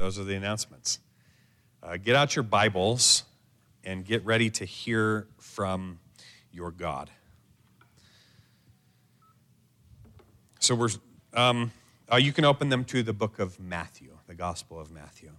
those are the announcements. Get out your Bibles and get ready to hear from your God. So you can open them to the book of Matthew, the Gospel of Matthew.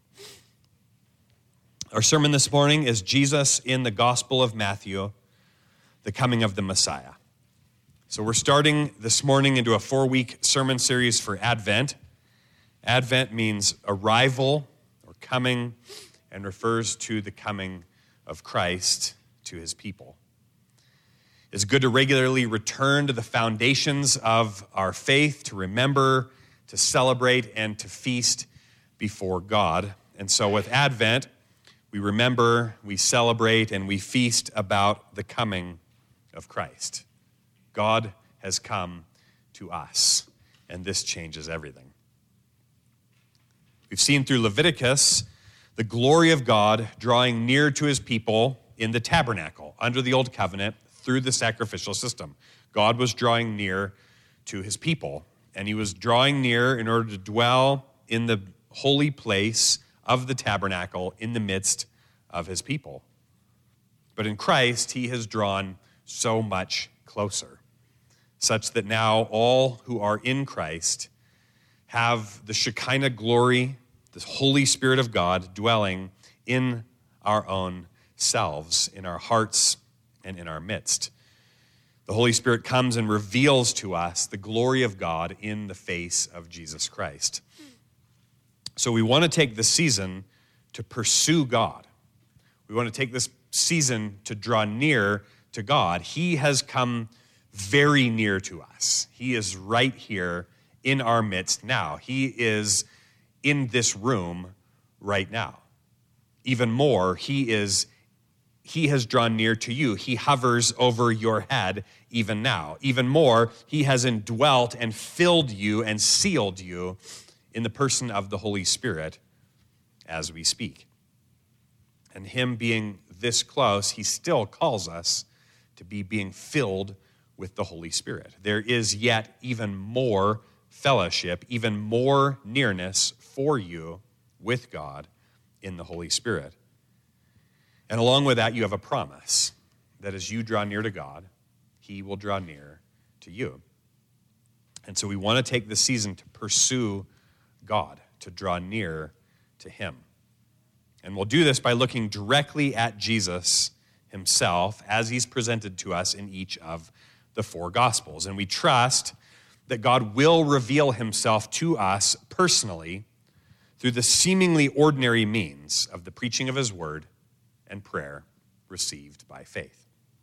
Our sermon this morning is Jesus in the Gospel of Matthew, the coming of the Messiah. So we're starting this morning into a 4-week sermon series for Advent. Advent means arrival or coming and refers to the coming of Christ to his people. It's good to regularly return to the foundations of our faith, to remember, to celebrate, and to feast before God. And so with Advent, we remember, we celebrate, and we feast about the coming of Christ. God has come to us, and this changes everything. We've seen through Leviticus the glory of God drawing near to his people in the tabernacle under the old covenant through the sacrificial system. God was drawing near to his people, and he was drawing near in order to dwell in the holy place of the tabernacle in the midst of his people. But in Christ, he has drawn so much closer, such that now all who are in Christ have the Shekinah glory, the Holy Spirit of God dwelling in our own selves, in our hearts and in our midst. The Holy Spirit comes and reveals to us the glory of God in the face of Jesus Christ. So we want to take this season to pursue God. We want to take this season to draw near to God. He has come very near to us. He is right here in our midst now. He is in this room right now. Even more, he has drawn near to you. He hovers over your head even now. Even more, he has indwelt and filled you and sealed you in the person of the Holy Spirit as we speak. And him being this close, he still calls us to be being filled with the Holy Spirit. There is yet even more fellowship, even more nearness for you with God in the Holy Spirit. And along with that, you have a promise that as you draw near to God, he will draw near to you. And so we want to take this season to pursue God, to draw near to him. And we'll do this by looking directly at Jesus himself as he's presented to us in each of the 4 Gospels. And we trust that God will reveal himself to us personally through the seemingly ordinary means of the preaching of his word and prayer received by faith.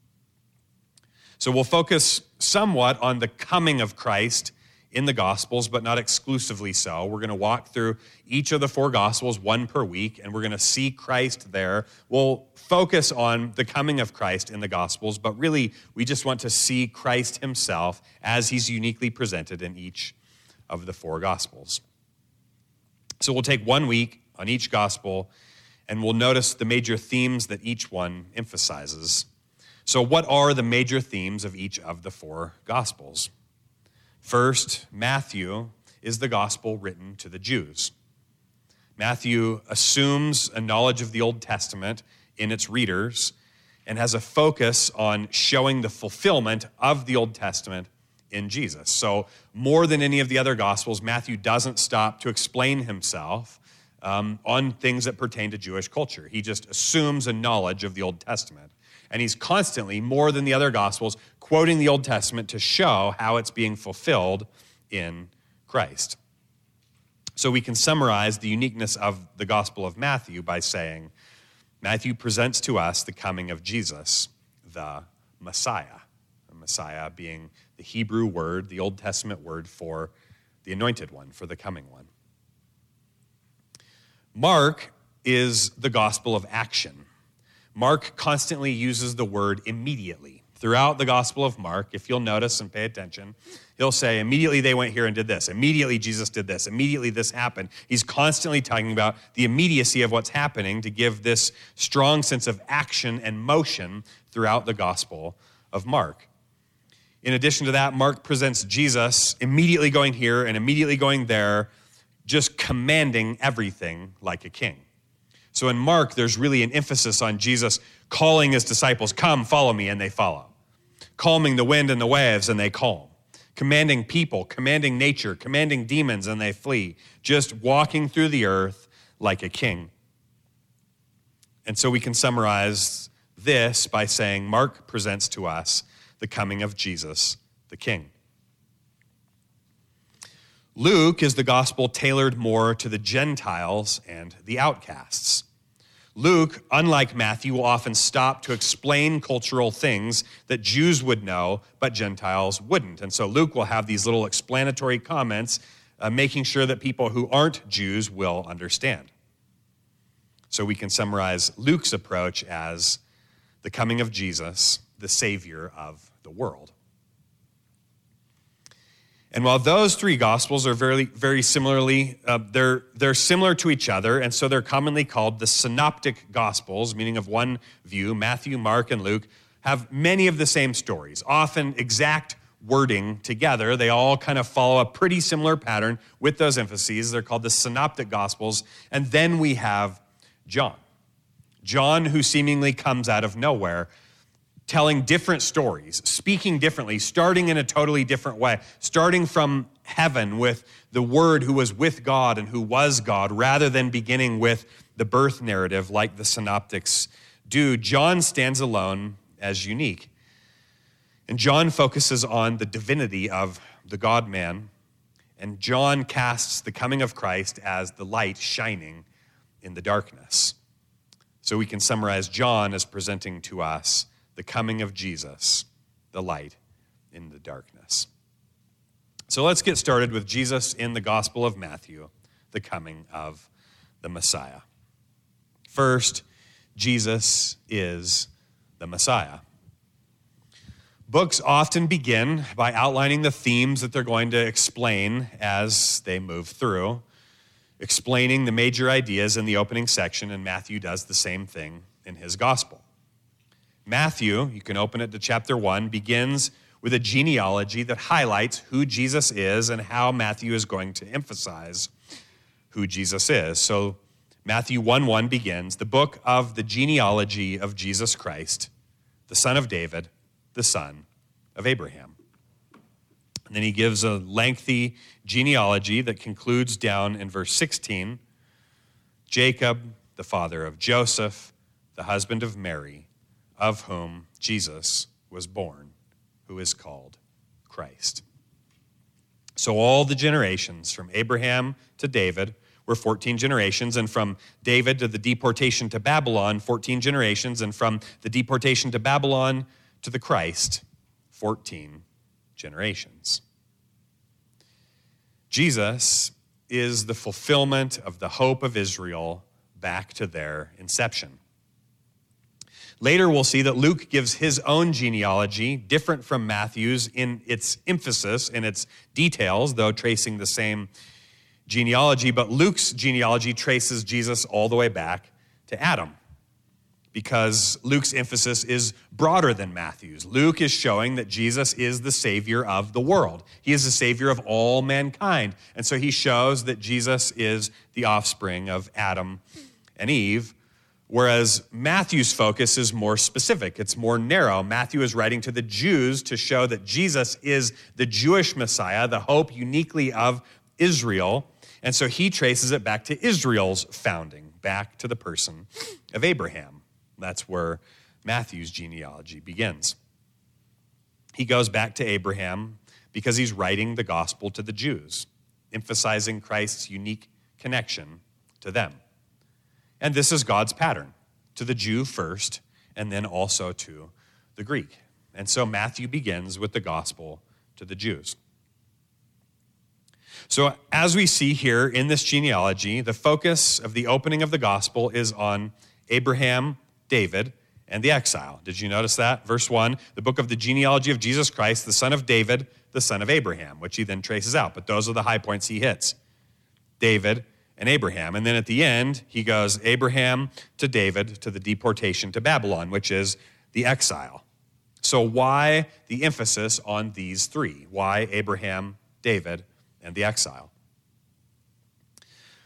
So we'll focus somewhat on the coming of Christ in the Gospels, but not exclusively so. We're going to walk through each of the 4 Gospels, 1 per week, and we're going to see Christ there. We'll focus on the coming of Christ in the Gospels, but really we just want to see Christ himself as he's uniquely presented in each of the 4 Gospels. So we'll take 1 week on each Gospel, and we'll notice the major themes that each one emphasizes. So what are the major themes of each of the 4 Gospels? First, Matthew is the gospel written to the Jews. Matthew assumes a knowledge of the Old Testament in its readers and has a focus on showing the fulfillment of the Old Testament in Jesus. So more than any of the other Gospels, Matthew doesn't stop to explain himself on things that pertain to Jewish culture. He just assumes a knowledge of the Old Testament. And he's constantly, more than the other Gospels, quoting the Old Testament to show how it's being fulfilled in Christ. So we can summarize the uniqueness of the Gospel of Matthew by saying, Matthew presents to us the coming of Jesus, the Messiah. The Messiah being the Hebrew word, the Old Testament word for the anointed one, for the coming one. Mark is the gospel of action. Mark constantly uses the word immediately. Throughout the Gospel of Mark, if you'll notice and pay attention, he'll say, immediately they went here and did this. Immediately Jesus did this. Immediately this happened. He's constantly talking about the immediacy of what's happening to give this strong sense of action and motion throughout the Gospel of Mark. In addition to that, Mark presents Jesus immediately going here and immediately going there, just commanding everything like a king. So in Mark, there's really an emphasis on Jesus calling his disciples, come, follow me, and they follow. Calming the wind and the waves, and they calm. Commanding people, commanding nature, commanding demons, and they flee. Just walking through the earth like a king. And so we can summarize this by saying Mark presents to us the coming of Jesus, the King. Luke is the gospel tailored more to the Gentiles and the outcasts. Luke, unlike Matthew, will often stop to explain cultural things that Jews would know, but Gentiles wouldn't. And so Luke will have these little explanatory comments, making sure that people who aren't Jews will understand. So we can summarize Luke's approach as the coming of Jesus, the Savior of the world. And while those three Gospels are very similarly, they're similar to each other, and so they're commonly called the Synoptic Gospels, meaning of one view. Matthew, Mark, and Luke have many of the same stories, often exact wording together. They all kind of follow a pretty similar pattern with those emphases. They're called the Synoptic Gospels. And then we have John. John, who seemingly comes out of nowhere, telling different stories, speaking differently, starting in a totally different way, starting from heaven with the Word who was with God and who was God, rather than beginning with the birth narrative like the synoptics do. John stands alone as unique. And John focuses on the divinity of the God-man, and John casts the coming of Christ as the light shining in the darkness. So we can summarize John as presenting to us the coming of Jesus, the light in the darkness. So let's get started with Jesus in the Gospel of Matthew, the coming of the Messiah. First, Jesus is the Messiah. Books often begin by outlining the themes that they're going to explain as they move through, explaining the major ideas in the opening section, and Matthew does the same thing in his gospel. Matthew, you can open it to chapter 1, begins with a genealogy that highlights who Jesus is and how Matthew is going to emphasize who Jesus is. So Matthew 1:1 begins, the book of the genealogy of Jesus Christ, the son of David, the son of Abraham. And then he gives a lengthy genealogy that concludes down in verse 16. Jacob, the father of Joseph, the husband of Mary, of whom Jesus was born, who is called Christ. So all the generations from Abraham to David were 14 generations, and from David to the deportation to Babylon, 14 generations, and from the deportation to Babylon to the Christ, 14 generations. Jesus is the fulfillment of the hope of Israel back to their inception. Later, we'll see that Luke gives his own genealogy, different from Matthew's in its emphasis, in its details, though tracing the same genealogy. But Luke's genealogy traces Jesus all the way back to Adam, because Luke's emphasis is broader than Matthew's. Luke is showing that Jesus is the Savior of the world. He is the Savior of all mankind. And so he shows that Jesus is the offspring of Adam and Eve, whereas Matthew's focus is more specific. It's more narrow. Matthew is writing to the Jews to show that Jesus is the Jewish Messiah, the hope uniquely of Israel. And so he traces it back to Israel's founding, back to the person of Abraham. That's where Matthew's genealogy begins. He goes back to Abraham because he's writing the gospel to the Jews, emphasizing Christ's unique connection to them. And this is God's pattern, to the Jew first, and then also to the Greek. And so Matthew begins with the gospel to the Jews. So as we see here in this genealogy, the focus of the opening of the gospel is on Abraham, David, and the exile. Did you notice that? Verse 1, the book of the genealogy of Jesus Christ, the son of David, the son of Abraham, which he then traces out. But those are the high points he hits. David and Abraham. And then at the end, he goes Abraham to David to the deportation to Babylon, which is the exile. So why the emphasis on these three? Why Abraham, David, and the exile?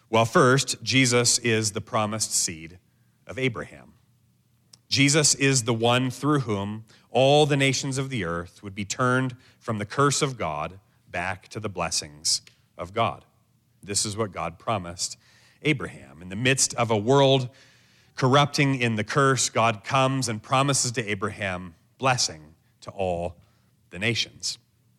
Well, first, Jesus is the promised seed of Abraham. Jesus is the one through whom all the nations of the earth would be turned from the curse of God back to the blessings of God. This is what God promised Abraham. In the midst of a world corrupting in the curse, God comes and promises to Abraham blessing to all the nations.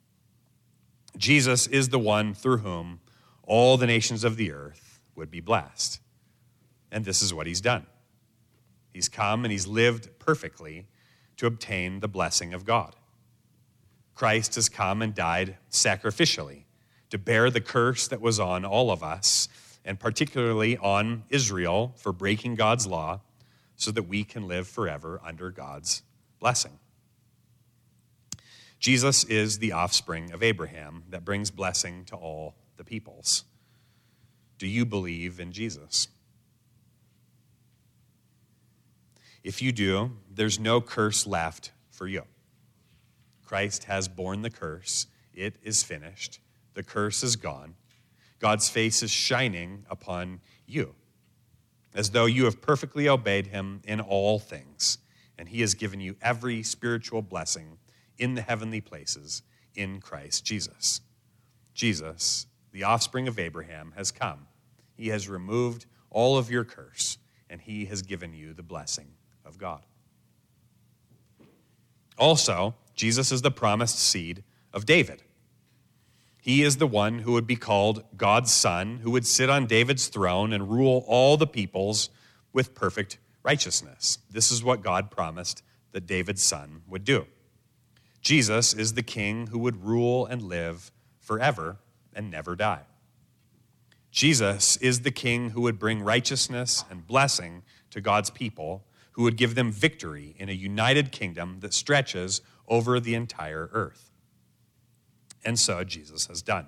Jesus is the one through whom all the nations of the earth would be blessed. And this is what he's done. He's come and he's lived perfectly to obtain the blessing of God. Christ has come and died sacrificially to bear the curse that was on all of us, and particularly on Israel for breaking God's law, so that we can live forever under God's blessing. Jesus is the offspring of Abraham that brings blessing to all the peoples. Do you believe in Jesus? If you do, there's no curse left for you. Christ has borne the curse. It is finished. The curse is gone. God's face is shining upon you, as though you have perfectly obeyed him in all things, and he has given you every spiritual blessing in the heavenly places in Christ Jesus. Jesus, the offspring of Abraham, has come. He has removed all of your curse, and he has given you the blessing of God. Also, Jesus is the promised seed of David. He is the one who would be called God's son, who would sit on David's throne and rule all the peoples with perfect righteousness. This is what God promised that David's son would do. Jesus is the king who would rule and live forever and never die. Jesus is the king who would bring righteousness and blessing to God's people, who would give them victory in a united kingdom that stretches over the entire earth. And so Jesus has done.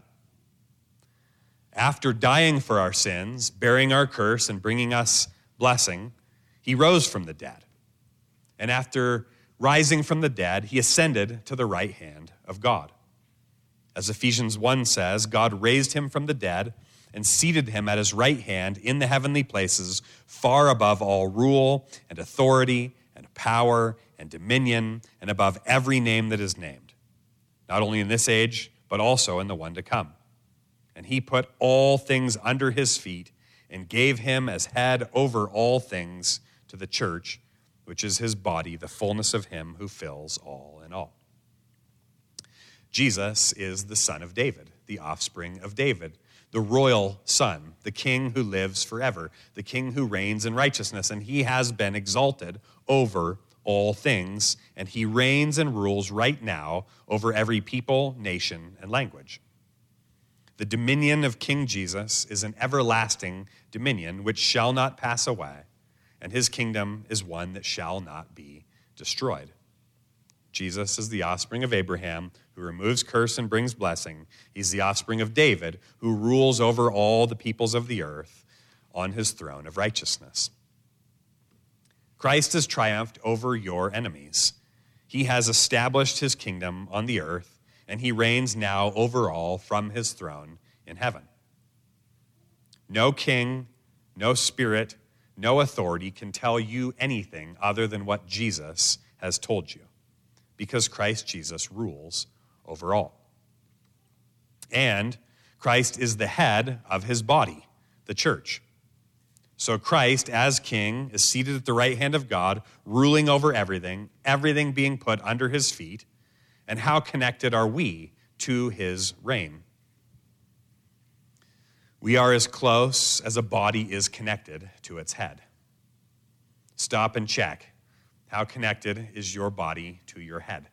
After dying for our sins, bearing our curse, and bringing us blessing, he rose from the dead. And after rising from the dead, he ascended to the right hand of God. As Ephesians 1 says, God raised him from the dead and seated him at his right hand in the heavenly places, far above all rule and authority and power and dominion, and above every name that is named, not only in this age, but also in the one to come. And he put all things under his feet and gave him as head over all things to the church, which is his body, the fullness of him who fills all in all. Jesus is the son of David, the offspring of David, the royal son, the king who lives forever, the king who reigns in righteousness, and he has been exalted over all things, and he reigns and rules right now over every people, nation, and language. The dominion of King Jesus is an everlasting dominion which shall not pass away, and his kingdom is one that shall not be destroyed. Jesus is the offspring of Abraham, who removes curse and brings blessing. He's the offspring of David, who rules over all the peoples of the earth on his throne of righteousness. Christ has triumphed over your enemies. He has established his kingdom on the earth, and he reigns now over all from his throne in heaven. No king, no spirit, no authority can tell you anything other than what Jesus has told you, because Christ Jesus rules over all. And Christ is the head of his body, the church. So Christ, as king, is seated at the right hand of God, ruling over everything, everything being put under his feet. And how connected are we to his reign? We are as close as a body is connected to its head. Stop and check. How connected is your body to your head?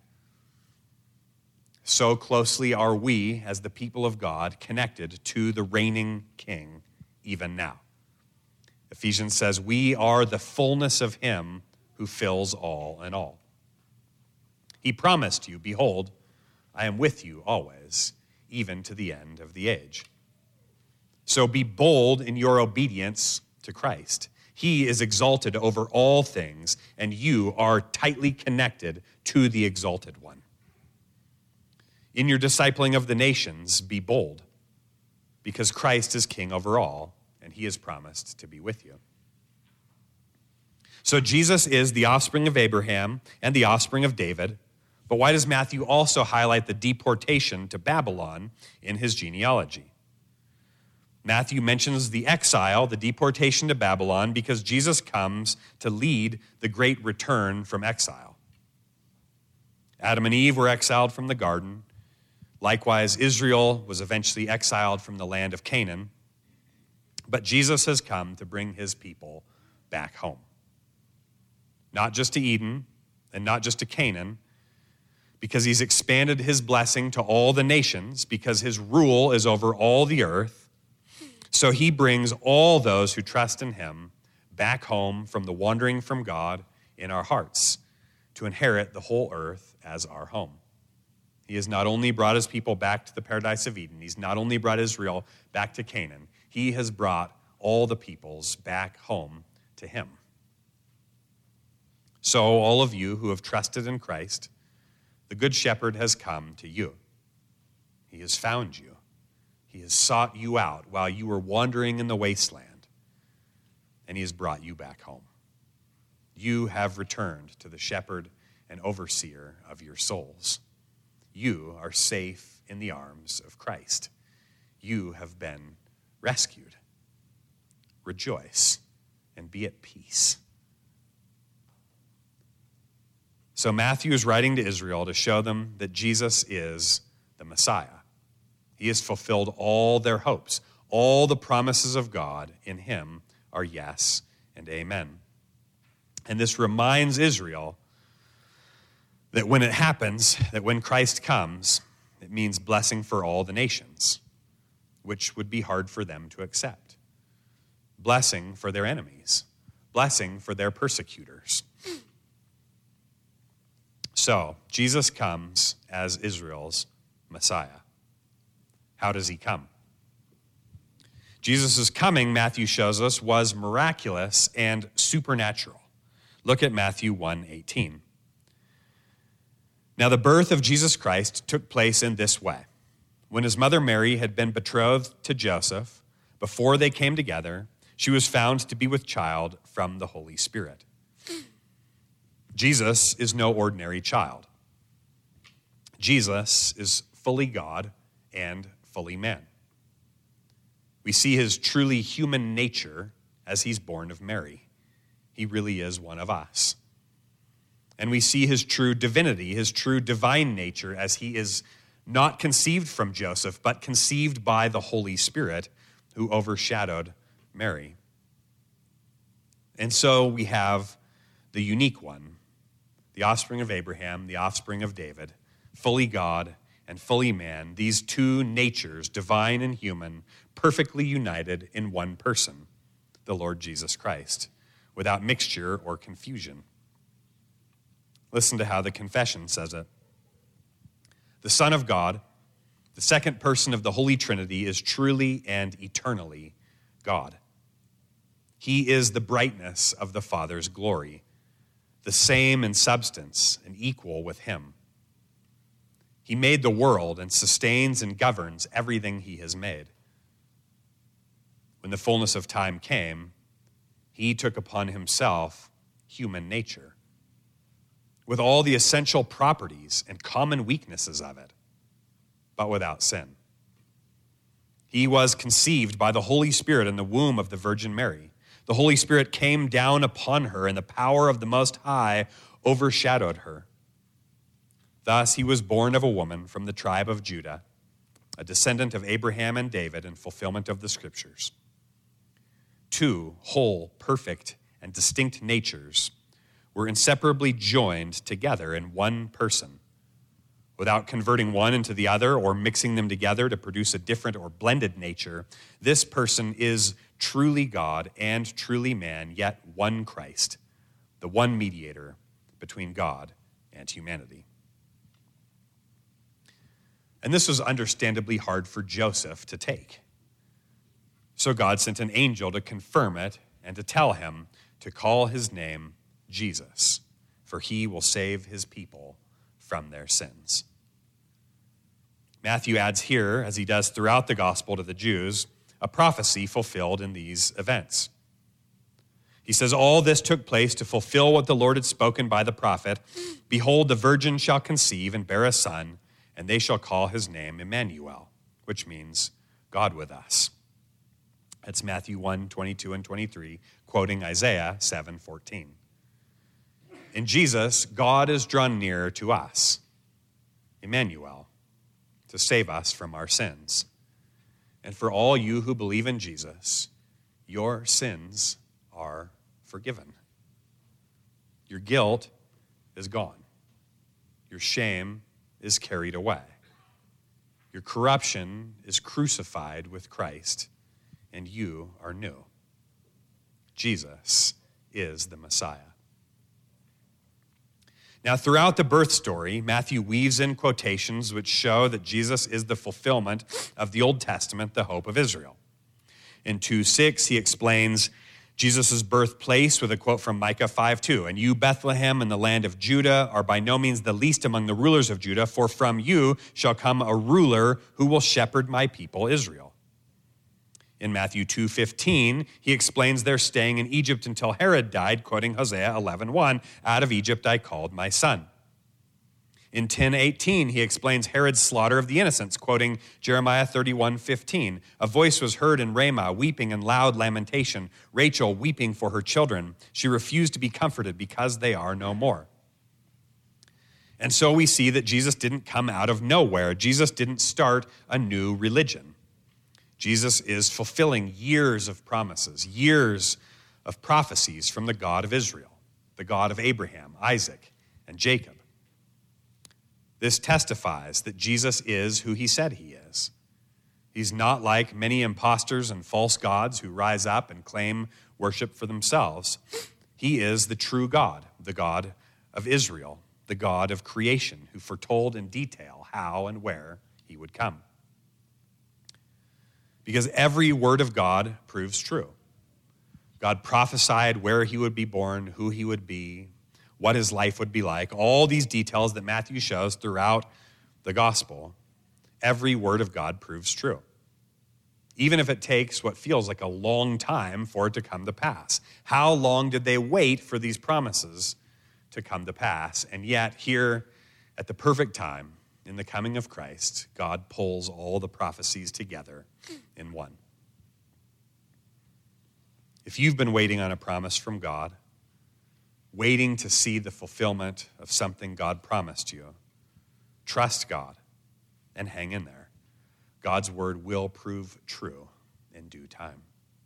So closely are we, as the people of God, connected to the reigning king even now. Ephesians says, we are the fullness of him who fills all in all. He promised you, behold, I am with you always, even to the end of the age. So be bold in your obedience to Christ. He is exalted over all things, and you are tightly connected to the exalted one. In your discipling of the nations, be bold, because Christ is king over all, and he has promised to be with you. So Jesus is the offspring of Abraham and the offspring of David, but why does Matthew also highlight the deportation to Babylon in his genealogy? Matthew mentions the exile, the deportation to Babylon, because Jesus comes to lead the great return from exile. Adam and Eve were exiled from the garden. Likewise, Israel was eventually exiled from the land of Canaan. But Jesus has come to bring his people back home. Not just to Eden and not just to Canaan, because he's expanded his blessing to all the nations, because his rule is over all the earth. So he brings all those who trust in him back home from the wandering from God in our hearts to inherit the whole earth as our home. He has not only brought his people back to the paradise of Eden, he's not only brought Israel back to Canaan, he has brought all the peoples back home to him. So all of you who have trusted in Christ, the Good Shepherd has come to you. He has found you. He has sought you out while you were wandering in the wasteland, and he has brought you back home. You have returned to the shepherd and overseer of your souls. You are safe in the arms of Christ. You have been rescued. Rejoice and be at peace. So Matthew is writing to Israel to show them that Jesus is the Messiah. He has fulfilled all their hopes. All the promises of God in him are yes and amen. And this reminds Israel that when it happens, that when Christ comes, it means blessing for all the nations, which would be hard for them to accept. Blessing for their enemies. Blessing for their persecutors. So, Jesus comes as Israel's Messiah. How does he come? Jesus' coming, Matthew shows us, was miraculous and supernatural. Look at Matthew 1:18. Now the birth of Jesus Christ took place in this way. When his mother Mary had been betrothed to Joseph, before they came together, she was found to be with child from the Holy Spirit. Jesus is no ordinary child. Jesus is fully God and fully man. We see his truly human nature as he's born of Mary. He really is one of us. And we see his true divinity, his true divine nature, as he is not conceived from Joseph, but conceived by the Holy Spirit who overshadowed Mary. And so we have the unique one, the offspring of Abraham, the offspring of David, fully God and fully man, these two natures, divine and human, perfectly united in one person, the Lord Jesus Christ, without mixture or confusion. Listen to how the confession says it. The Son of God, the second person of the Holy Trinity, is truly and eternally God. He is the brightness of the Father's glory, the same in substance and equal with him. He made the world and sustains and governs everything he has made. When the fullness of time came, he took upon himself human nature, with all the essential properties and common weaknesses of it, but without sin. He was conceived by the Holy Spirit in the womb of the Virgin Mary. The Holy Spirit came down upon her, and the power of the Most High overshadowed her. Thus he was born of a woman from the tribe of Judah, a descendant of Abraham and David in fulfillment of the Scriptures. Two whole, perfect, and distinct natures were inseparably joined together in one person, without converting one into the other or mixing them together to produce a different or blended nature. This person is truly God and truly man, yet one Christ, the one mediator between God and humanity. And this was understandably hard for Joseph to take. So God sent an angel to confirm it and to tell him to call his name Jesus, for he will save his people from their sins. Matthew adds here, as he does throughout the gospel to the Jews, a prophecy fulfilled in these events. He says, all this took place to fulfill what the Lord had spoken by the prophet. Behold, the virgin shall conceive and bear a son, and they shall call his name Emmanuel, which means God with us. That's Matthew 1:22 and 23, quoting Isaiah 7:14. In Jesus, God is drawn near to us, Emmanuel, to save us from our sins. And for all you who believe in Jesus, your sins are forgiven. Your guilt is gone. Your shame is carried away. Your corruption is crucified with Christ, and you are new. Jesus is the Messiah. Now, throughout the birth story, Matthew weaves in quotations which show that Jesus is the fulfillment of the Old Testament, the hope of Israel. In 2:6, he explains Jesus' birthplace with a quote from Micah 5:2. And you, Bethlehem, in the land of Judah, are by no means the least among the rulers of Judah, for from you shall come a ruler who will shepherd my people Israel. In Matthew 2:15, he explains their staying in Egypt until Herod died, quoting Hosea 11:1, out of Egypt I called my son. In 10:18, he explains Herod's slaughter of the innocents, quoting Jeremiah 31:15. A voice was heard in Ramah, weeping and loud lamentation, Rachel weeping for her children. She refused to be comforted because they are no more. And so we see that Jesus didn't come out of nowhere. Jesus didn't start a new religion. Jesus is fulfilling years of promises, years of prophecies from the God of Israel, the God of Abraham, Isaac, and Jacob. This testifies that Jesus is who he said he is. He's not like many imposters and false gods who rise up and claim worship for themselves. He is the true God, the God of Israel, the God of creation, who foretold in detail how and where he would come. Because every word of God proves true. God prophesied where he would be born, who he would be, what his life would be like, all these details that Matthew shows throughout the gospel. Every word of God proves true, even if it takes what feels like a long time for it to come to pass. How long did they wait for these promises to come to pass? And yet, here at the perfect time, in the coming of Christ, God pulls all the prophecies together in one. If you've been waiting on a promise from God, waiting to see the fulfillment of something God promised you, trust God and hang in there. God's word will prove true in due time.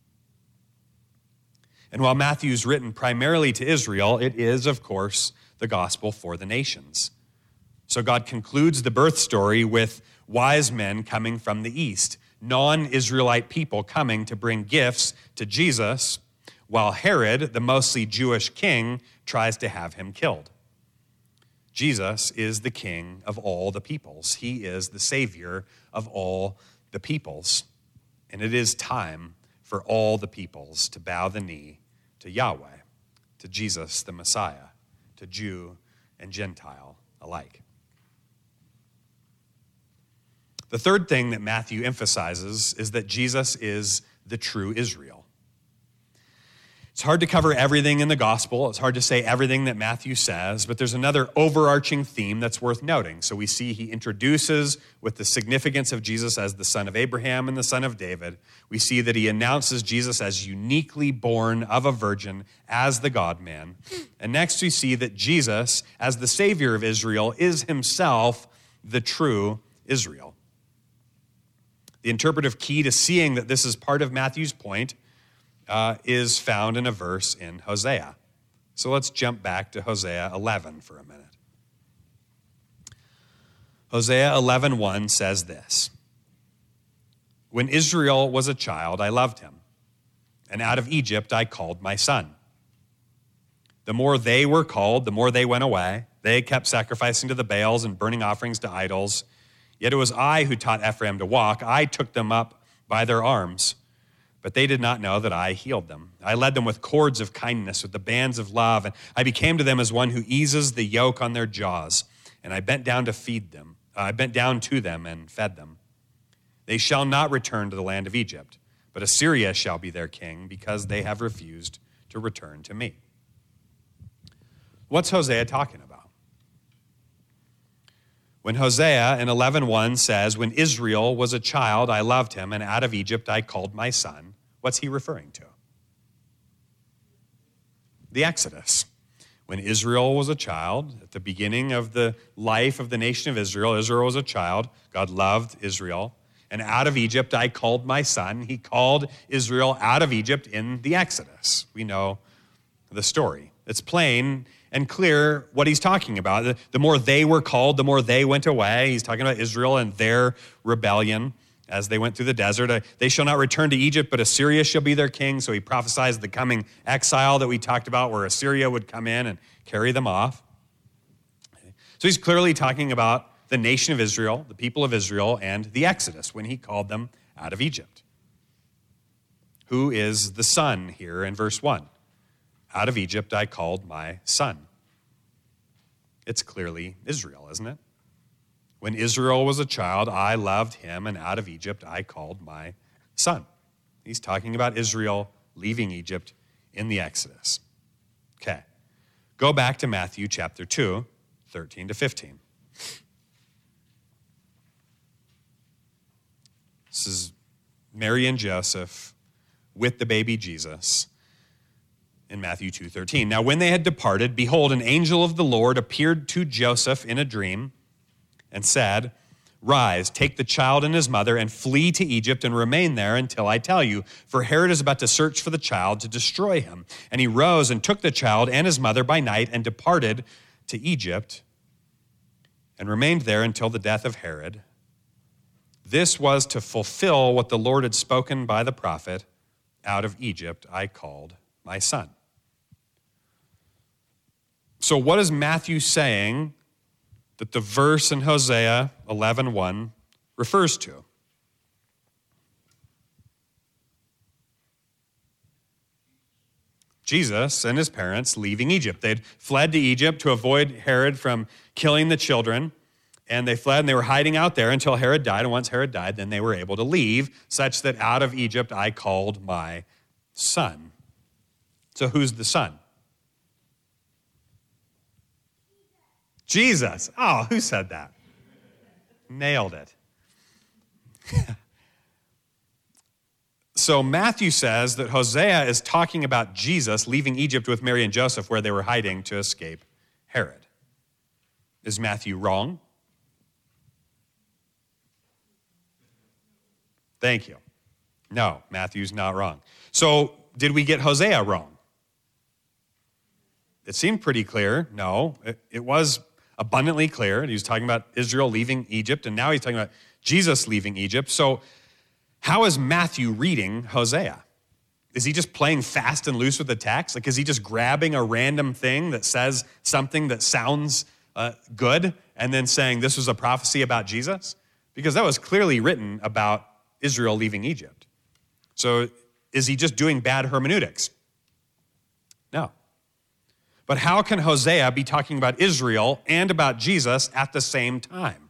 And while Matthew's written primarily to Israel, it is, of course, the gospel for the nations. So God concludes the birth story with wise men coming from the east, non-Israelite people coming to bring gifts to Jesus, while Herod, the mostly Jewish king, tries to have him killed. Jesus is the king of all the peoples. He is the savior of all the peoples. And it is time for all the peoples to bow the knee to Yahweh, to Jesus the Messiah, to Jew and Gentile alike. The third thing that Matthew emphasizes is that Jesus is the true Israel. It's hard to cover everything in the gospel. It's hard to say everything that Matthew says, but there's another overarching theme that's worth noting. So we see he introduces with the significance of Jesus as the son of Abraham and the son of David. We see that he announces Jesus as uniquely born of a virgin as the God-man. And next we see that Jesus, as the Savior of Israel, is himself the true Israel. The interpretive key to seeing that this is part of Matthew's point is found in a verse in Hosea. So let's jump back to Hosea 11 for a minute. Hosea 11:1 says this: When Israel was a child, I loved him, and out of Egypt I called my son. The more they were called, the more they went away. They kept sacrificing to the Baals and burning offerings to idols. Yet it was I who taught Ephraim to walk. I took them up by their arms. But they did not know that I healed them. I led them with cords of kindness, with the bands of love, and I became to them as one who eases the yoke on their jaws. And I bent down to feed them. I bent down to them and fed them. They shall not return to the land of Egypt, but Assyria shall be their king because they have refused to return to me. What's Hosea talking about? When Hosea in 11:1 says, when Israel was a child, I loved him, and out of Egypt I called my son, what's he referring to? The Exodus. When Israel was a child, at the beginning of the life of the nation of Israel, Israel was a child. God loved Israel. And out of Egypt I called my son. He called Israel out of Egypt in the Exodus. We know the story. It's plain and clear what he's talking about. The more they were called, the more they went away. He's talking about Israel and their rebellion as they went through the desert. They shall not return to Egypt, but Assyria shall be their king. So he prophesies the coming exile that we talked about, where Assyria would come in and carry them off. So he's clearly talking about the nation of Israel, the people of Israel, and the Exodus when he called them out of Egypt. Who is the son here in verse 1? Out of Egypt I called my son. It's clearly Israel, isn't it? When Israel was a child, I loved him, and out of Egypt I called my son. He's talking about Israel leaving Egypt in the Exodus. Okay. Go back to Matthew chapter 2, 13 to 15. This is Mary and Joseph with the baby Jesus in Matthew 2:13. Now when they had departed, behold, an angel of the Lord appeared to Joseph in a dream and said, rise, take the child and his mother and flee to Egypt and remain there until I tell you, for Herod is about to search for the child to destroy him. And he rose and took the child and his mother by night and departed to Egypt and remained there until the death of Herod. This was to fulfill what the Lord had spoken by the prophet, out of Egypt I called my son. So what is Matthew saying that the verse in Hosea 11:1 refers to? Jesus and his parents leaving Egypt. They'd fled to Egypt to avoid Herod from killing the children, and they fled and they were hiding out there until Herod died, and once Herod died, then they were able to leave, such that out of Egypt I called my son. So who's the son? Jesus. Oh, who said that? Nailed it. So Matthew says that Hosea is talking about Jesus leaving Egypt with Mary and Joseph, where they were hiding to escape Herod. Is Matthew wrong? Thank you. No, Matthew's not wrong. So did we get Hosea wrong? It seemed pretty clear. No, it was abundantly clear. He was talking about Israel leaving Egypt, and now he's talking about Jesus leaving Egypt. So how is Matthew reading Hosea? Is he just playing fast and loose with the text? Like, is he just grabbing a random thing that says something that sounds good and then saying this was a prophecy about Jesus? Because that was clearly written about Israel leaving Egypt. So is he just doing bad hermeneutics? No. But how can Hosea be talking about Israel and about Jesus at the same time?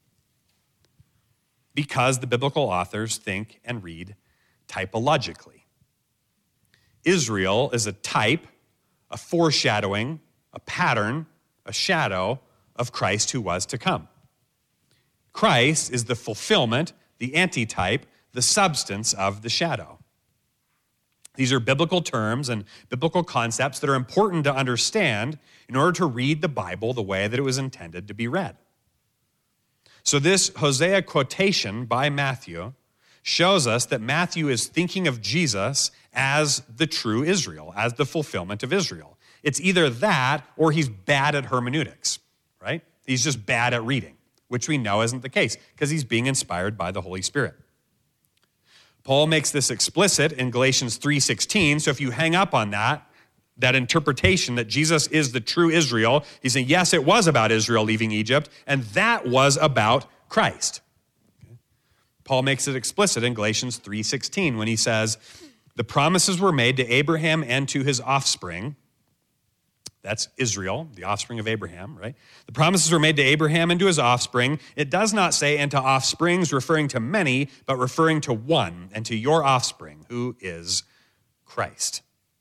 Because the biblical authors think and read typologically. Israel is a type, a foreshadowing, a pattern, a shadow of Christ who was to come. Christ is the fulfillment, the antitype, the substance of the shadow. These are biblical terms and biblical concepts that are important to understand in order to read the Bible the way that it was intended to be read. So this Hosea quotation by Matthew shows us that Matthew is thinking of Jesus as the true Israel, as the fulfillment of Israel. It's either that or he's bad at hermeneutics, right? He's just bad at reading, which we know isn't the case because he's being inspired by the Holy Spirit. Paul makes this explicit in Galatians 3:16, so if you hang up on that interpretation that Jesus is the true Israel, he's saying, yes, it was about Israel leaving Egypt, and that was about Christ. Paul makes it explicit in Galatians 3:16 when he says, the promises were made to Abraham and to his offspring, That's Israel, the offspring of Abraham, right? The promises were made to Abraham and to his offspring. It does not say, and to offsprings, referring to many, but referring to one, and to your offspring, who is Christ.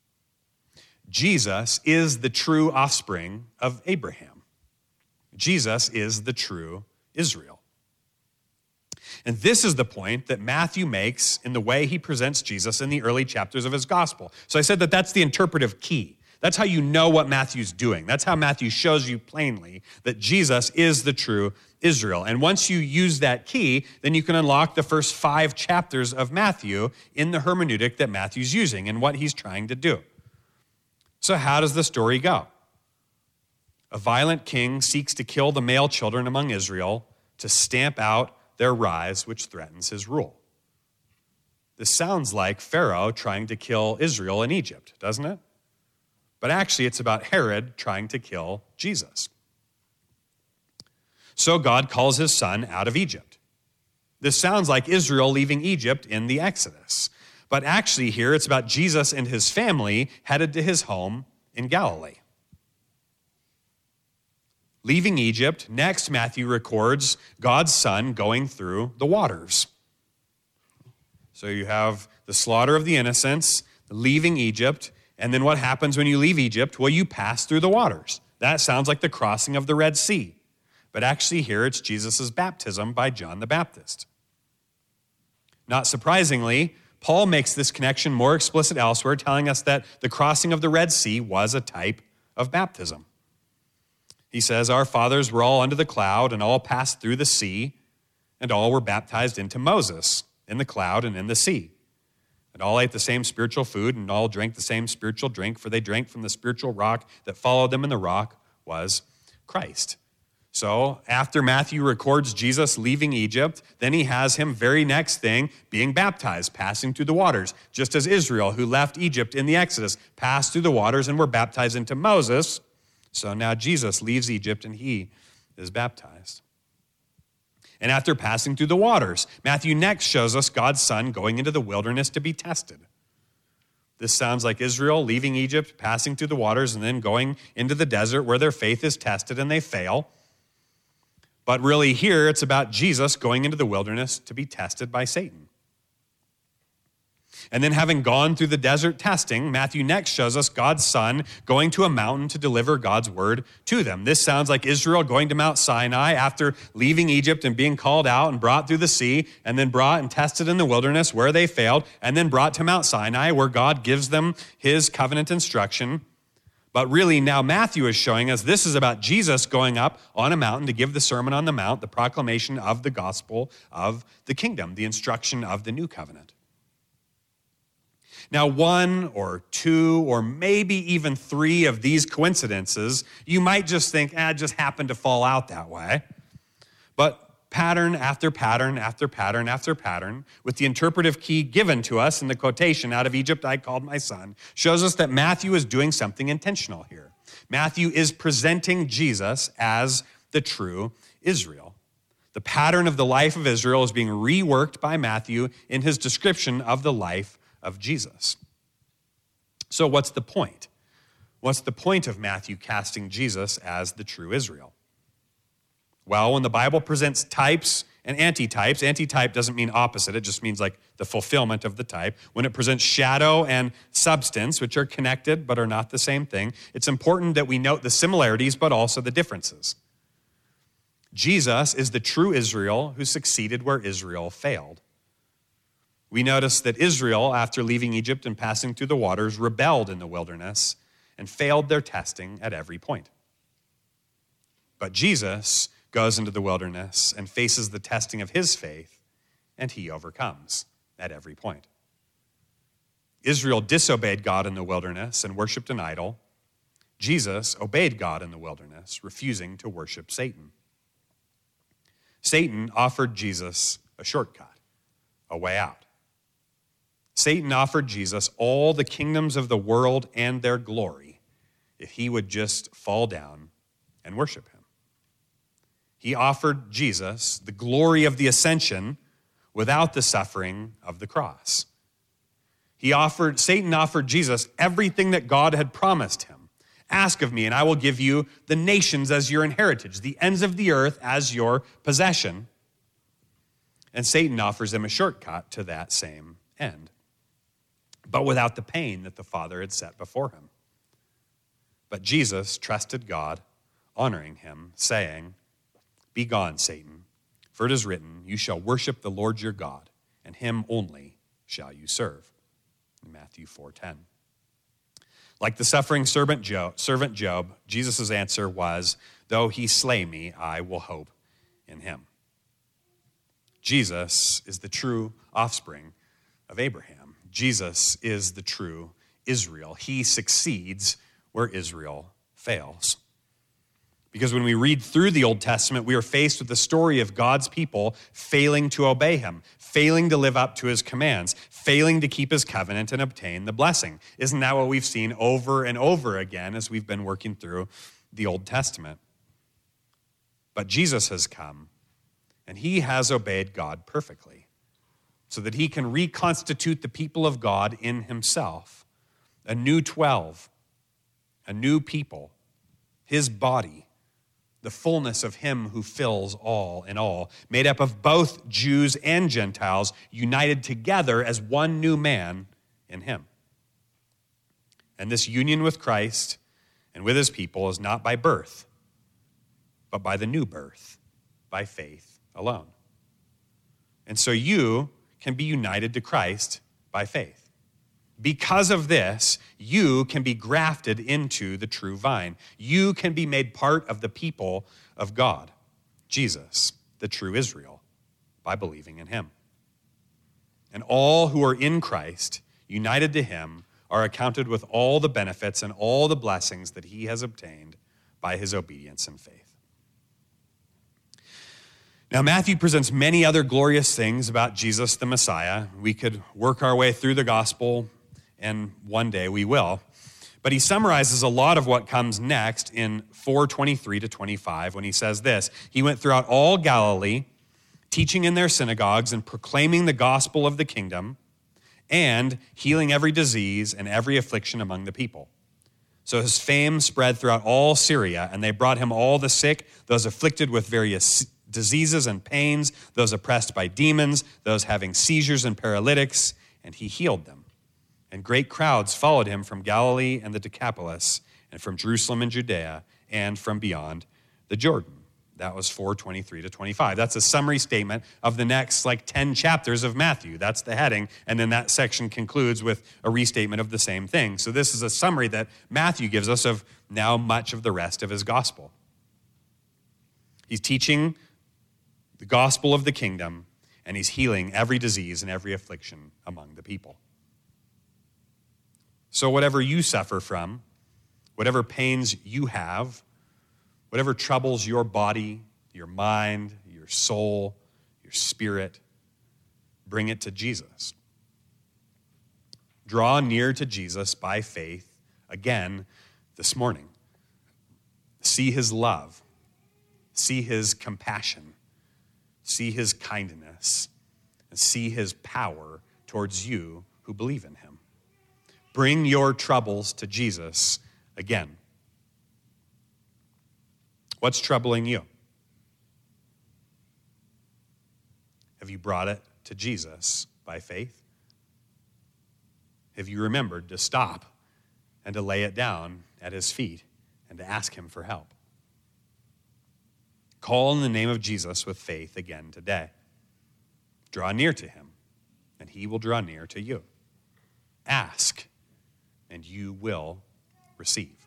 Jesus is the true offspring of Abraham. Jesus is the true Israel. And this is the point that Matthew makes in the way he presents Jesus in the early chapters of his gospel. So I said that that's the interpretive key. That's how you know what Matthew's doing. That's how Matthew shows you plainly that Jesus is the true Israel. And once you use that key, then you can unlock the first 5 chapters of Matthew in the hermeneutic that Matthew's using and what he's trying to do. So how does the story go? A violent king seeks to kill the male children among Israel to stamp out their rise, which threatens his rule. This sounds like Pharaoh trying to kill Israel in Egypt, doesn't it? But actually, it's about Herod trying to kill Jesus. So God calls his son out of Egypt. This sounds like Israel leaving Egypt in the Exodus. But actually here, it's about Jesus and his family headed to his home in Galilee. Leaving Egypt, next Matthew records God's son going through the waters. So you have the slaughter of the innocents, leaving Egypt, and then what happens when you leave Egypt? Well, you pass through the waters. That sounds like the crossing of the Red Sea. But actually here it's Jesus' baptism by John the Baptist. Not surprisingly, Paul makes this connection more explicit elsewhere, telling us that the crossing of the Red Sea was a type of baptism. He says, our fathers were all under the cloud and all passed through the sea, and all were baptized into Moses in the cloud and in the sea. And all ate the same spiritual food, and all drank the same spiritual drink, for they drank from the spiritual rock that followed them, and the rock was Christ. So after Matthew records Jesus leaving Egypt, then he has him very next thing being baptized, passing through the waters, just as Israel, who left Egypt in the Exodus, passed through the waters and were baptized into Moses. So now Jesus leaves Egypt and he is baptized. And after passing through the waters, Matthew next shows us God's son going into the wilderness to be tested. This sounds like Israel leaving Egypt, passing through the waters, and then going into the desert where their faith is tested and they fail. But really here, it's about Jesus going into the wilderness to be tested by Satan. And then having gone through the desert testing, Matthew next shows us God's son going to a mountain to deliver God's word to them. This sounds like Israel going to Mount Sinai after leaving Egypt and being called out and brought through the sea, and then brought and tested in the wilderness where they failed, and then brought to Mount Sinai where God gives them his covenant instruction. But really now Matthew is showing us this is about Jesus going up on a mountain to give the Sermon on the Mount, the proclamation of the gospel of the kingdom, the instruction of the new covenant. Now, 1 or 2 or maybe even 3 of these coincidences, you might just think, it just happened to fall out that way. But pattern after pattern after pattern after pattern, with the interpretive key given to us in the quotation, out of Egypt I called my son, shows us that Matthew is doing something intentional here. Matthew is presenting Jesus as the true Israel. The pattern of the life of Israel is being reworked by Matthew in his description of the life of Jesus. So what's the point? What's the point of Matthew casting Jesus as the true Israel? Well, when the Bible presents types and antitypes, antitype doesn't mean opposite, it just means like the fulfillment of the type. When it presents shadow and substance, which are connected but are not the same thing, it's important that we note the similarities but also the differences. Jesus is the true Israel who succeeded where Israel failed. We notice that Israel, after leaving Egypt and passing through the waters, rebelled in the wilderness and failed their testing at every point. But Jesus goes into the wilderness and faces the testing of his faith, and he overcomes at every point. Israel disobeyed God in the wilderness and worshiped an idol. Jesus obeyed God in the wilderness, refusing to worship Satan. Satan offered Jesus a shortcut, a way out. Satan offered Jesus all the kingdoms of the world and their glory if he would just fall down and worship him. He offered Jesus the glory of the ascension without the suffering of the cross. Satan offered Jesus everything that God had promised him, Ask of me, and I will give you the nations as your inheritance, the ends of the earth as your possession. And Satan offers him a shortcut to that same end, but without the pain that the Father had set before him. But Jesus trusted God, honoring him, saying, "Be gone, Satan, for it is written, you shall worship the Lord your God, and him only shall you serve." In Matthew 4:10. Like the suffering servant Job, Jesus' answer was, "Though he slay me, I will hope in him." Jesus is the true offspring of Abraham. Jesus is the true Israel. He succeeds where Israel fails. Because when we read through the Old Testament, we are faced with the story of God's people failing to obey him, failing to live up to his commands, failing to keep his covenant and obtain the blessing. Isn't that what we've seen over and over again as we've been working through the Old Testament? But Jesus has come, and he has obeyed God perfectly, so that he can reconstitute the people of God in himself, a new 12, a new people, his body, the fullness of him who fills all in all, made up of both Jews and Gentiles, united together as one new man in him. And this union with Christ and with his people is not by birth, but by the new birth, by faith alone. And so you can be united to Christ by faith. Because of this, you can be grafted into the true vine. You can be made part of the people of God, Jesus, the true Israel, by believing in him. And all who are in Christ, united to him, are accounted with all the benefits and all the blessings that he has obtained by his obedience and faith. Now, Matthew presents many other glorious things about Jesus the Messiah. We could work our way through the gospel, and one day we will. But he summarizes a lot of what comes next in 4:23 to 25 when he says this: "He went throughout all Galilee, teaching in their synagogues and proclaiming the gospel of the kingdom and healing every disease and every affliction among the people. So his fame spread throughout all Syria, and they brought him all the sick, those afflicted with various diseases and pains, those oppressed by demons, those having seizures and paralytics, and he healed them. And great crowds followed him from Galilee and the Decapolis, and from Jerusalem and Judea, and from beyond the Jordan." That was 4:23 to 25. That's a summary statement of the next 10 chapters of Matthew. That's the heading. And then that section concludes with a restatement of the same thing. So this is a summary that Matthew gives us of now much of the rest of his gospel. He's teaching the gospel of the kingdom, and he's healing every disease and every affliction among the people. So whatever you suffer from, whatever pains you have, whatever troubles your body, your mind, your soul, your spirit, bring it to Jesus. Draw near to Jesus by faith again this morning. See his love. See his compassion. See his kindness. And see his power towards you who believe in him. Bring your troubles to Jesus again. What's troubling you? Have you brought it to Jesus by faith? Have you remembered to stop and to lay it down at his feet and to ask him for help? Call in the name of Jesus with faith again today. Draw near to him, and he will draw near to you. Ask, and you will receive.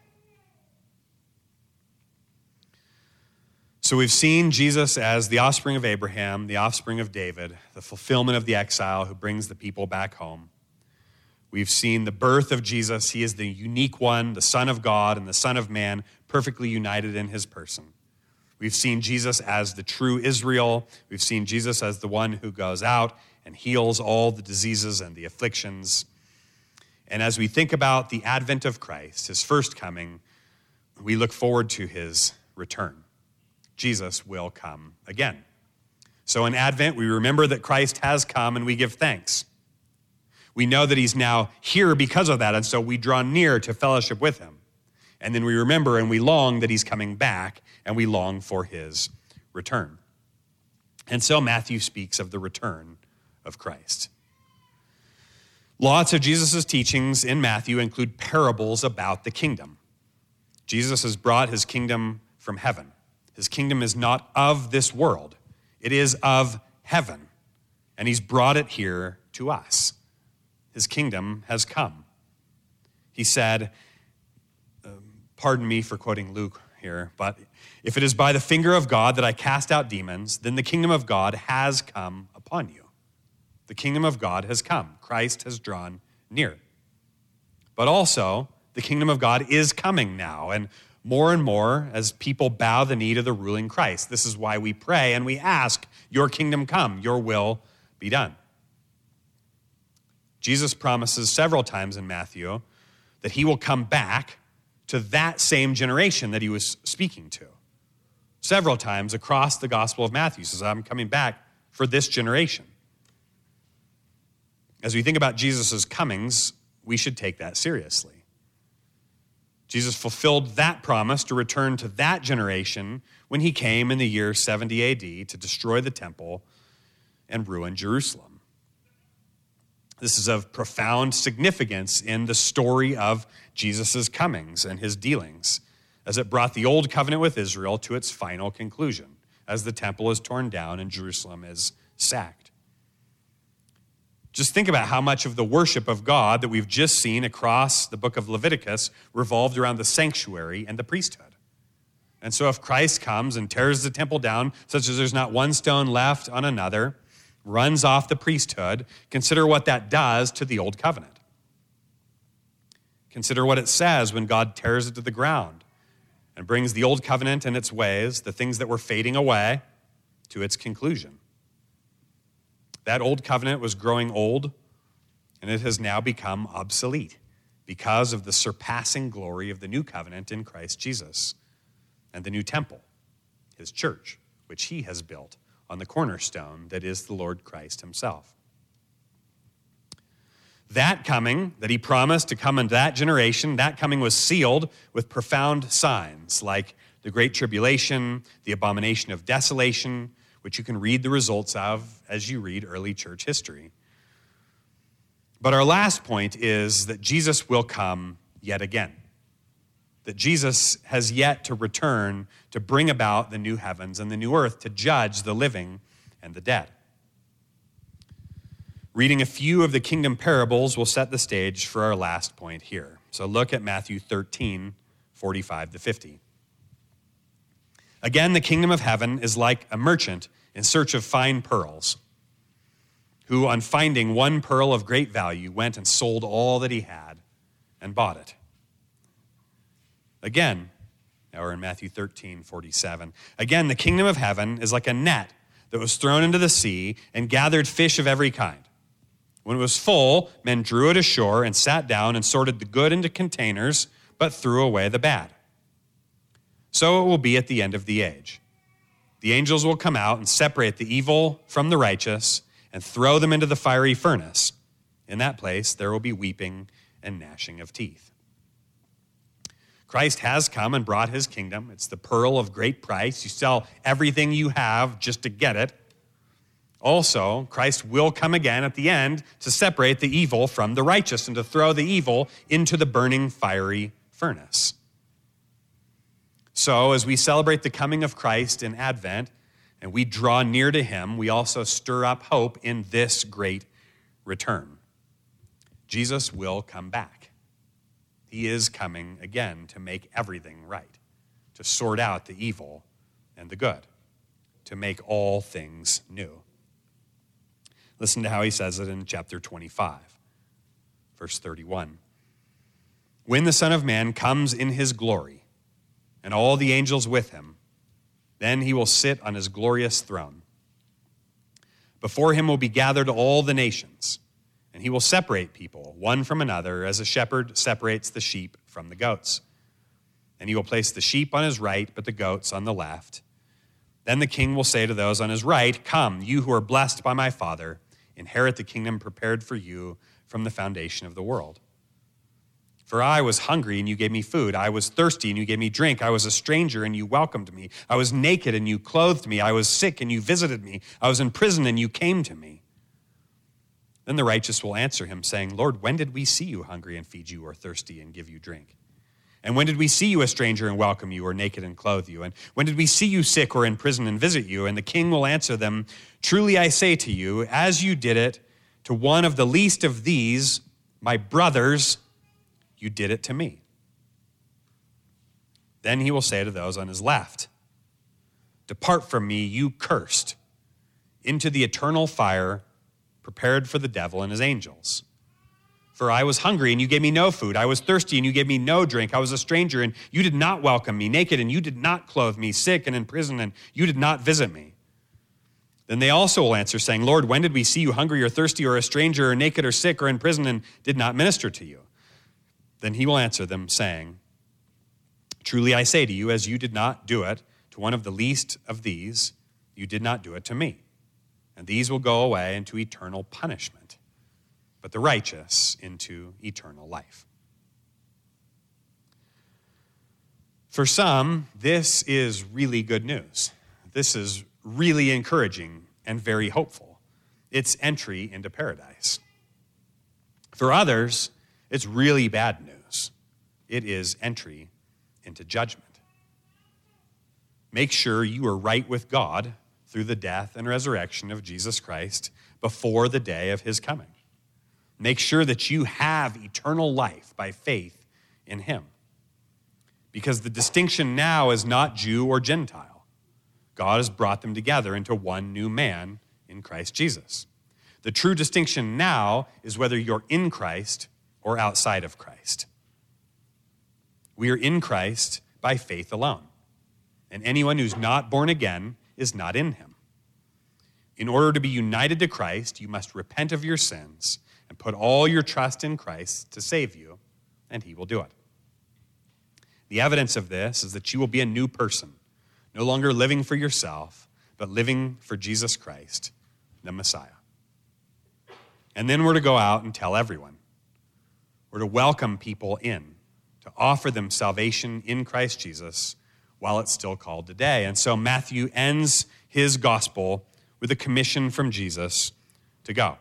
So we've seen Jesus as the offspring of Abraham, the offspring of David, the fulfillment of the exile who brings the people back home. We've seen the birth of Jesus. He is the unique one, the Son of God and the Son of Man, perfectly united in his person. We've seen Jesus as the true Israel. We've seen Jesus as the one who goes out and heals all the diseases and the afflictions. And as we think about the advent of Christ, his first coming, we look forward to his return. Jesus will come again. So in Advent, we remember that Christ has come and we give thanks. We know that he's now here because of that, and so we draw near to fellowship with him. And then we remember and we long that he's coming back, and we long for his return. And so Matthew speaks of the return of Christ. Lots of Jesus' teachings in Matthew include parables about the kingdom. Jesus has brought his kingdom from heaven. His kingdom is not of this world. It is of heaven. And he's brought it here to us. His kingdom has come. He said, pardon me for quoting Luke here, but if it is by the finger of God that I cast out demons, then the kingdom of God has come upon you. The kingdom of God has come. Christ has drawn near. But also, the kingdom of God is coming now, and more as people bow the knee to the ruling Christ. This is why we pray and we ask, your kingdom come, your will be done. Jesus promises several times in Matthew that he will come back to that same generation that he was speaking to. Several times across the Gospel of Matthew, he says, I'm coming back for this generation. As we think about Jesus' comings, we should take that seriously. Jesus fulfilled that promise to return to that generation when he came in the year 70 AD to destroy the temple and ruin Jerusalem. This is of profound significance in the story of Jesus' comings and his dealings, as it brought the old covenant with Israel to its final conclusion, as the temple is torn down and Jerusalem is sacked. Just think about how much of the worship of God that we've just seen across the book of Leviticus revolved around the sanctuary and the priesthood. And so if Christ comes and tears the temple down, such as there's not one stone left on another, runs off the priesthood, consider what that does to the old covenant. Consider what it says when God tears it to the ground and brings the old covenant and its ways, the things that were fading away, to its conclusion. That old covenant was growing old, and it has now become obsolete because of the surpassing glory of the new covenant in Christ Jesus and the new temple, his church, which he has built on the cornerstone that is the Lord Christ himself. That coming that he promised to come in that generation, that coming was sealed with profound signs like the Great Tribulation, the abomination of desolation, which you can read the results of as you read early church history. But our last point is that Jesus will come yet again. That Jesus has yet to return to bring about the new heavens and the new earth, to judge the living and the dead. Reading a few of the kingdom parables will set the stage for our last point here. So look at Matthew 13, 45 to 50. Again, the kingdom of heaven is like a merchant in search of fine pearls, who, on finding one pearl of great value, went and sold all that he had and bought it. Again, now we're in Matthew 13, 47. Again, the kingdom of heaven is like a net that was thrown into the sea and gathered fish of every kind. When it was full, men drew it ashore and sat down and sorted the good into containers, but threw away the bad. So it will be at the end of the age. The angels will come out and separate the evil from the righteous and throw them into the fiery furnace. In that place, there will be weeping and gnashing of teeth. Christ has come and brought his kingdom. It's the pearl of great price. You sell everything you have just to get it. Also, Christ will come again at the end to separate the evil from the righteous and to throw the evil into the burning fiery furnace. So, as we celebrate the coming of Christ in Advent and we draw near to him, we also stir up hope in this great return. Jesus will come back. He is coming again to make everything right, to sort out the evil and the good, to make all things new. Listen to how he says it in chapter 25, verse 31. When the Son of Man comes in his glory, and all the angels with him, then he will sit on his glorious throne. Before him will be gathered all the nations, and he will separate people one from another as a shepherd separates the sheep from the goats. And he will place the sheep on his right, but the goats on the left. Then the king will say to those on his right, "Come, you who are blessed by my Father, inherit the kingdom prepared for you from the foundation of the world. For I was hungry, and you gave me food. I was thirsty, and you gave me drink. I was a stranger, and you welcomed me. I was naked, and you clothed me. I was sick, and you visited me. I was in prison, and you came to me. Then the righteous will answer him, saying, Lord, when did we see you hungry and feed you, or thirsty and give you drink? And when did we see you a stranger and welcome you, or naked and clothe you? And when did we see you sick or in prison and visit you? And the king will answer them, truly I say to you, as you did it to one of the least of these, my brothers, you did it to me. Then he will say to those on his left, depart from me, you cursed, into the eternal fire prepared for the devil and his angels. For I was hungry, and you gave me no food. I was thirsty, and you gave me no drink. I was a stranger, and you did not welcome me. Naked, and you did not clothe me. Sick and in prison, and you did not visit me. Then they also will answer, saying, Lord, when did we see you hungry or thirsty or a stranger or naked or sick or in prison and did not minister to you? Then he will answer them, saying, truly I say to you, as you did not do it to one of the least of these, you did not do it to me. And these will go away into eternal punishment, but the righteous into eternal life. For some, this is really good news. This is really encouraging and very hopeful. It's entry into paradise. For others, it's really bad news. It is entry into judgment. Make sure you are right with God through the death and resurrection of Jesus Christ before the day of his coming. Make sure that you have eternal life by faith in him. Because the distinction now is not Jew or Gentile. God has brought them together into one new man in Christ Jesus. The true distinction now is whether you're in Christ or outside of Christ. We are in Christ by faith alone. And anyone who's not born again is not in him. In order to be united to Christ, you must repent of your sins and put all your trust in Christ to save you, and he will do it. The evidence of this is that you will be a new person, no longer living for yourself, but living for Jesus Christ, the Messiah. And then we're to go out and tell everyone. We're to welcome people in, to offer them salvation in Christ Jesus while it's still called today. And so Matthew ends his gospel with a commission from Jesus to go.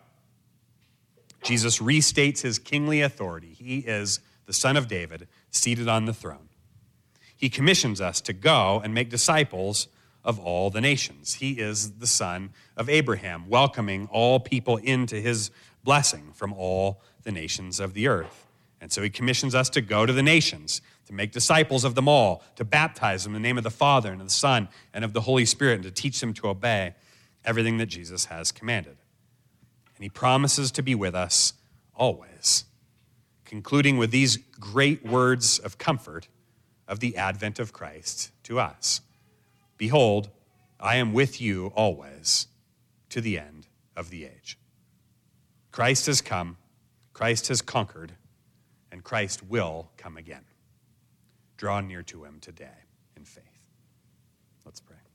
Jesus restates his kingly authority. He is the Son of David, seated on the throne. He commissions us to go and make disciples of all the nations. He is the son of Abraham, welcoming all people into his blessing from all the nations of the earth. And so he commissions us to go to the nations, to make disciples of them all, to baptize them in the name of the Father and of the Son and of the Holy Spirit, and to teach them to obey everything that Jesus has commanded. And he promises to be with us always, concluding with these great words of comfort of the advent of Christ to us. Behold, I am with you always to the end of the age. Christ has come, Christ has conquered, and Christ will come again. Draw near to him today in faith. Let's pray.